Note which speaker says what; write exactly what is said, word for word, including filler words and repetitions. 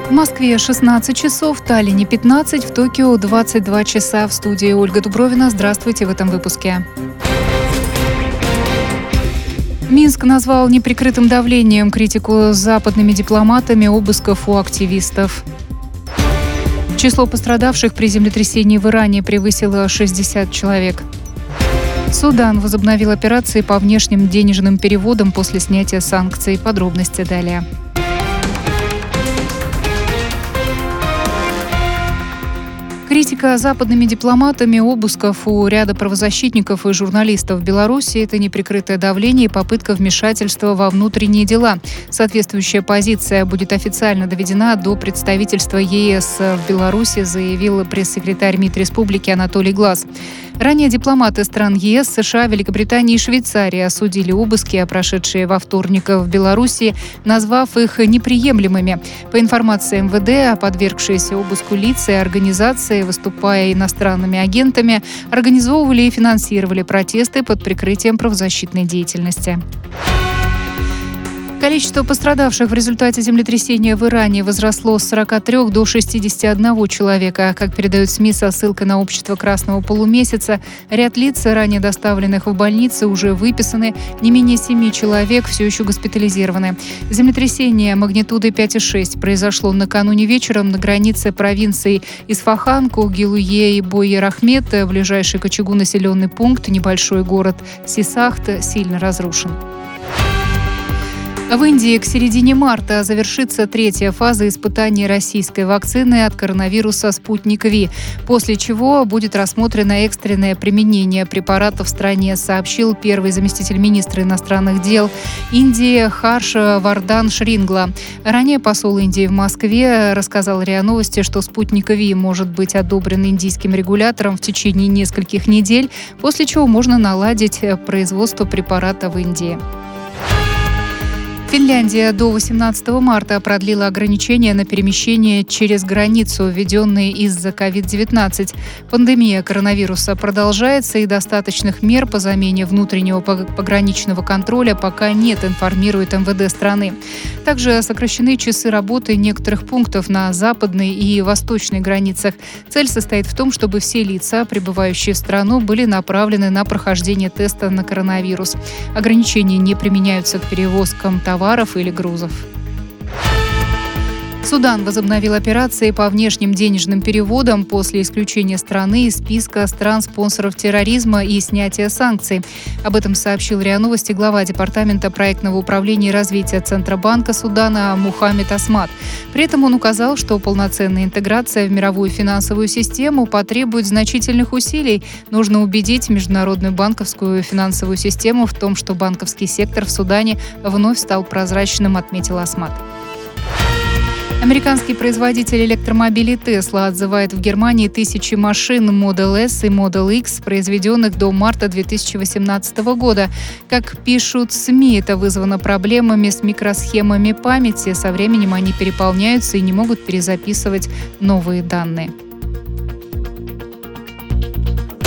Speaker 1: В Москве шестнадцать часов, в Таллине пятнадцать, в Токио двадцать два часа. В студии Ольга Дубровина. Здравствуйте в этом выпуске. Минск назвал неприкрытым давлением критику западными дипломатами обысков у активистов. Число пострадавших при землетрясении в Иране превысило шестьдесят человек. Судан возобновил операции по внешним денежным переводам после снятия санкций. Подробности далее. Критика западными дипломатами обысков у ряда правозащитников и журналистов в Беларуси – это неприкрытое давление и попытка вмешательства во внутренние дела. Соответствующая позиция будет официально доведена до представительства ЕС в Беларуси, заявил пресс-секретарь МИД Республики Анатолий Глаз. Ранее дипломаты стран ЕС, США, Великобритании и Швейцарии осудили обыски, прошедшие во вторник в Беларуси, назвав их неприемлемыми. По информации эм вэ дэ, подвергшиеся обыску лица и организации, выступая иностранными агентами, организовывали и финансировали протесты под прикрытием правозащитной деятельности. Количество пострадавших в результате землетрясения в Иране возросло с сорока трёх до шестидесяти одного человека. Как передают СМИ со ссылкой на общество Красного полумесяца, ряд лиц, ранее доставленных в больницы, уже выписаны. Не менее семи человек все еще госпитализированы. Землетрясение магнитудой пять и шесть произошло накануне вечером на границе провинций Исфахан, Когилуе и Бойер-Ахмед. Ближайший к очагу населенный пункт, небольшой город Сисахт, сильно разрушен. В Индии к середине марта завершится третья фаза испытаний российской вакцины от коронавируса «Спутник Ви», после чего будет рассмотрено экстренное применение препарата в стране, сообщил первый заместитель министра иностранных дел Индии Харш Вардан Шрингла. Ранее посол Индии в Москве рассказал РИА Новости, что «Спутник Ви» может быть одобрен индийским регулятором в течение нескольких недель, после чего можно наладить производство препарата в Индии. Финляндия до восемнадцатого марта продлила ограничения на перемещение через границу, введенные из-за ковид девятнадцать. Пандемия коронавируса продолжается, и достаточных мер по замене внутреннего пограничного контроля пока нет, информирует эм вэ дэ страны. Также сокращены часы работы некоторых пунктов на западной и восточной границах. Цель состоит в том, чтобы все лица, прибывающие в страну, были направлены на прохождение теста на коронавирус. Ограничения не применяются к перевозкам товаров товаров или грузов. Судан возобновил операции по внешним денежным переводам после исключения страны из списка стран-спонсоров терроризма и снятия санкций. Об этом сообщил РИА Новости глава Департамента проектного управления и развития Центробанка Судана Мухаммед Асмат. При этом он указал, что полноценная интеграция в мировую финансовую систему потребует значительных усилий. Нужно убедить международную банковскую и финансовую систему в том, что банковский сектор в Судане вновь стал прозрачным, отметил Асмат. Американский производитель электромобилей Tesla отзывает в Германии тысячи машин Model S и Model X, произведенных до марта две тысячи восемнадцатого года. Как пишут СМИ, это вызвано проблемами с микросхемами памяти. Со временем они переполняются и не могут перезаписывать новые данные.